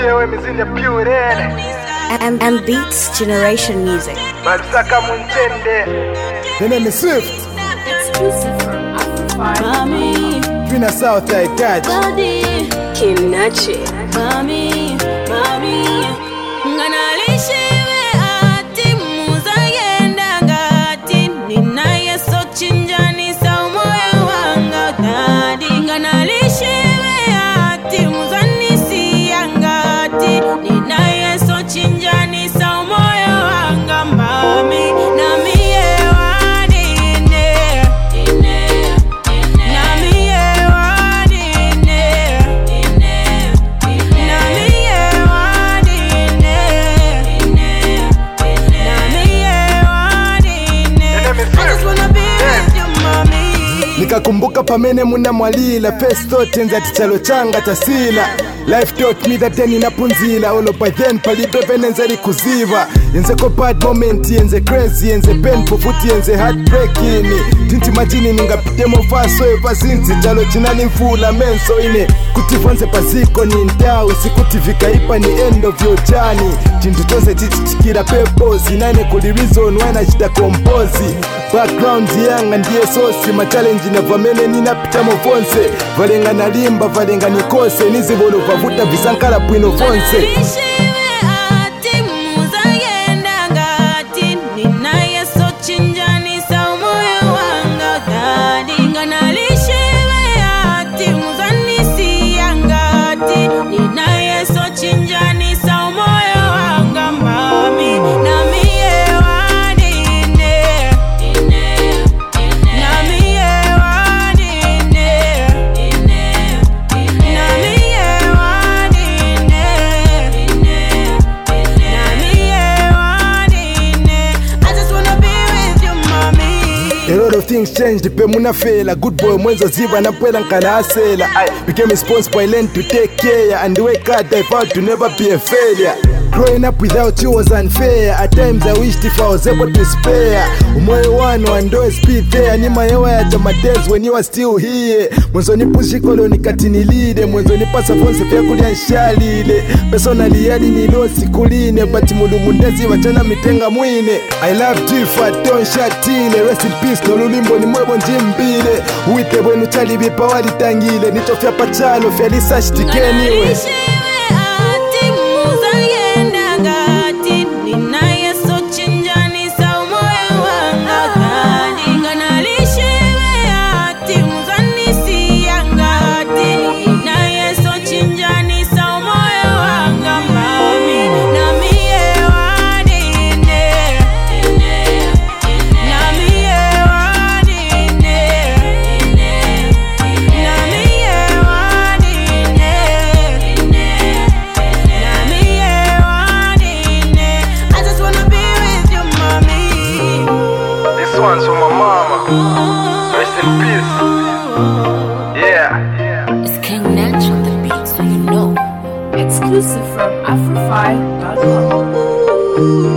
And Beats Generation Music. The name is Swift. Exclusive from Afro5. Twina Southside Catch. Kinachi. Mami, nganalishiwe ati muzayenda ngati ninaye so chinjani sa umoyo wanga dadi nganalishiwe ati muzanisi ngati ninaye so chinjani sa umoyo wanga mami na miye wadine na miye wadine nikakumbuka pamene muna mwalila first thought enza tichalo changa tasila life taught me that then inapunzila all by then palibe venenza likuziva yenze bad moment yenze crazy yenze painful futi yenze heartbreaking tinti majini ningapitemo faso epasinzi chalo chinani mfula menso ine kutivonze paziko ni ndau sikuti vikaipa ni end of your journey chintu chose chichichikira purpose inane kuli reason why nachita compose background yanga ndiye sosi machallenge na vamene ninapita mofonse valenga nalimba valenga nikose nizibolo vavuta visankala bwino fonse A lot of things changed, pe muna fela. Good boy mwenzo ziva na pwela nkana asela. I became responsible, I learned to take care. And work hard, I vowed to never be a failure. Growing up without you was unfair. At times I wished if I was able to spare. Umoyo wano and always be there. Ni mayewa ya jama days when you are still here. Mwenzo ni pushi kolo ni katini lide. Mwenzo ni pasa fonse fya kulia nshalile. Personally yadi ni losi kuline. Bati mulu mundezi wachana mitenga mwine. I love you fat don't shatile. Rest in peace no lulimbo ni mwebo njimbile. Uite wenu chali vipa wali tangile. Nito fya pachalo fya lisa shtikeniwe. One's for my mama. Rest in peace. Yeah. It's King Natch on the beat, so you know. Exclusive from Afro5.com.